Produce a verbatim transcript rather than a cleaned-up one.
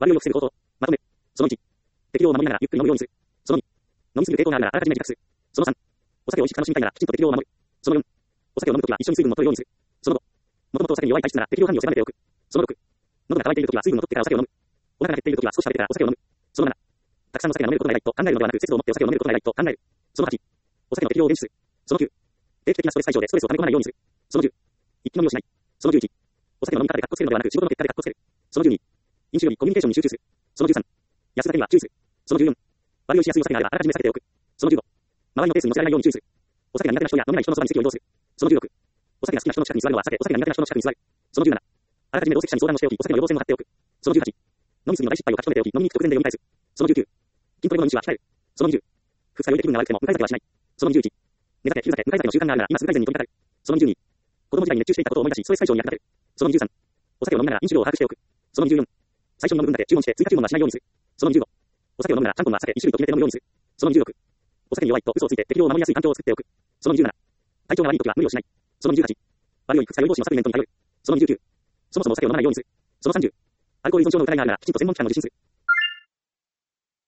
割合を良くする方法。まとめ。そのいち。適量を守りながらゆっくり飲むようにする。そのに。飲みすぎる抵抗があるならあらかじめ自覚する。そのさん。お酒を美味しく楽しみたいならきちんと適量を守る。そのよん。お酒を飲むときは一緒に水分を取るようにする。そのご。もともとお酒に弱い体質なら適量管理を狭めておく。そのろく。喉が渇いているときは水分を取ってからお酒を飲む。お腹が減っているときは少し食べてからお酒を飲む。そのなな。たくさんの酒が飲めることが偉いと考えるのではなく節度を持ってお酒を飲めることが偉いと考える。そのはち。お酒の適量を厳守する。そのきゅう。定期的なストレス解消でストレスを溜め込まないようにする。そのじゅう。一気飲みをしない。そのじゅういち。お酒の飲み方でカッコつけるのではなく仕事の結果でカッコつける。そのじゅうに。飲酒よりコミュニケーションに集中する。そのじゅうさん。安酒には注意する。そのじゅうよん。割合しやすいお酒があればあらかじめ避けておく。そのじゅうご。周りのペースに乗せられないように注意する。お酒が苦手な人や飲めない人のそばに席を移動する。そのじゅうろく。お酒が好きな人の近くに座るのは避け、お酒が苦手な人の近くに座る。そのじゅうなな。あらかじめ同席者に相談をしておき、お酒の予防線を張っておく。そのじゅうはち。飲みすぎの大失敗を書き留めておき、飲みに行く直前で読み返す。そのじゅうきゅう。筋トレ後の飲酒は控える。そのにじゅう。二日酔いで気分が悪くても向かい酒はしない。そのにじゅういち。寝酒、昼酒、向かい酒の習慣があるなら今すぐ改善に取り掛かる。そのにじゅうに。子供時代に熱中していたことを思い出し、ストレス解消に役立てる。そのにじゅうさん。お酒を飲みながら飲酒量を把握しておく。そのにじゅうよん。最初に飲む分だけ注文して追加注文はしないようにする。そのにじゅうご。お酒を飲むならちゃんぽんは酒いち種類と決めて飲むようにする。そのにじゅうろく。お酒に弱いと嘘をついて適量を守りやすい環境を作っておく。そのにじゅうなな。体調が悪いときは無理をしない。そのにじゅうはち。悪い副作用同士のサプリメントに頼る。そのにじゅうきゅう。そもそもお酒を飲まないようにする。そのさんじゅう。アルコール依存症の疑いがあるならきちんと専門機関を受診する。